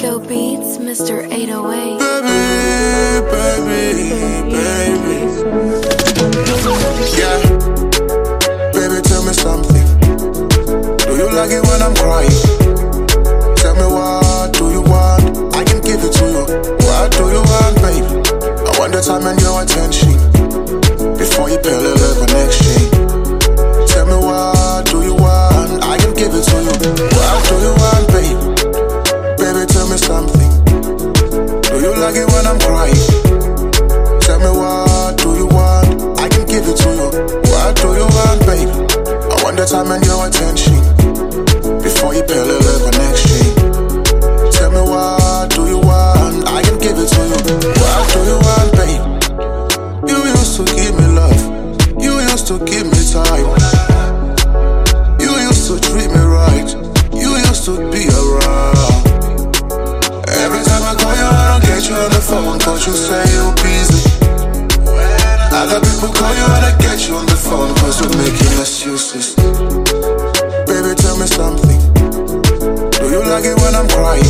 Disco Beats, Mr. 808. Baby. Yeah. Baby, tell me something. Do you like it when I'm crying? Tell me what do you want? I can give it to you. What do you want, baby? I want the time and your attention before you pay a little exchange. Tell me what do you want? I can give it to you. What do you want, baby? Baby, tell me something. Do you like it when I'm crying? Tell me what do you want? I can give it to you. What do you want, baby? I want the time and your attention before you pay a little exchange. Tell me what do you want? I can give it to you. What do you want, baby? You used to give me love. You used to give me time. You used to treat me right. You used to be around. Every time I call you, I don't get you on the phone, cause you say you're busy. Other people call you and I get you on the phone, cause you're making excuses. Baby, tell me something. Do you like it when I'm crying?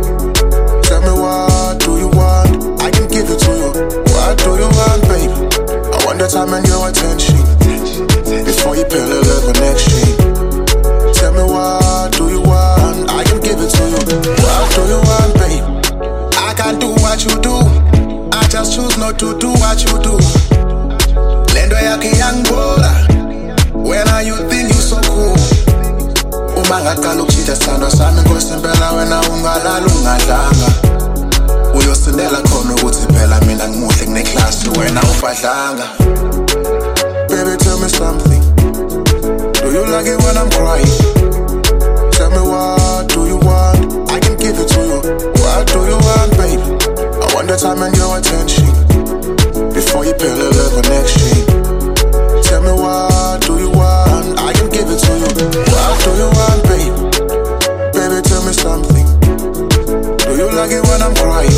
Tell me what do you want? I can give it to you. What do you want, baby? I want the time and your attention before you pay a little exchange. Tell me what do you want? I can give it to you. What do you want, babe? I can't do what you do. I just choose not to do what you do. Lendo yake yangibora. When are you think you so cool? Uma ngaqala ukuchitha sithando sami Nkosi impela wena ungalala ungadlanga. Uyosindela khona ukuthi phela mina ngimuhle ngineclass wena ufadlanga. Baby, tell me something. Do you like it when I'm crying? Tell me what do you want? I can give it to you. What do you want, baby? I want the time and your attention before you pay a little exchange. Tell me what do you want? I can give it to you. What do you want, baby? Baby, tell me something. Do you like it when I'm crying?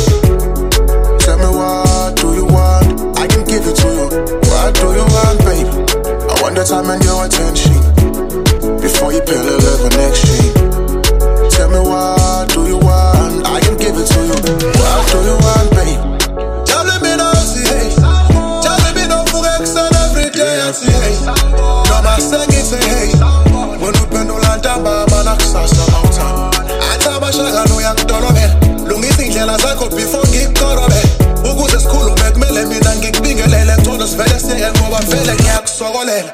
Tell me what do you want? I can give it to you. What do you want, baby? I want the time and your attention before you pay a little exchange. Tell me what do you want? I can give it to you. What do you want, babe? Tell me now, see, hey. Tell me no for and every day, I see, hey. No, my second say, hey. When you pen no lanta, mama, nakusasa, mauta. Atabashaga no yang dolobe. Lungisi nglela zakho before ngip korobe. Ukuze school umekmele mina ngikubingelele ngithola sivele siye ngoba vele ngiyakusokolela.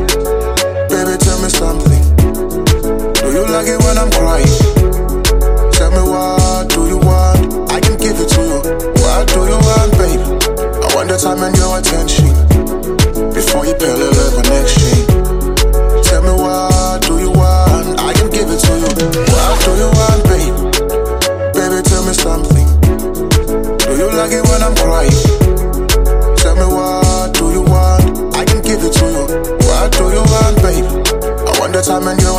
Baby, tell me something. Do you like it when I'm crying? Tell me what do you want? I can give it to you. What do you want, baby? I want the time and your attention before you pay a little exchange. Tell me what do you want? I can give it to you. What do you want, baby? Baby, tell me something. Do you like it when I'm crying? Tell me what do you want? I can give it to you. What do you want, baby? I want the time and your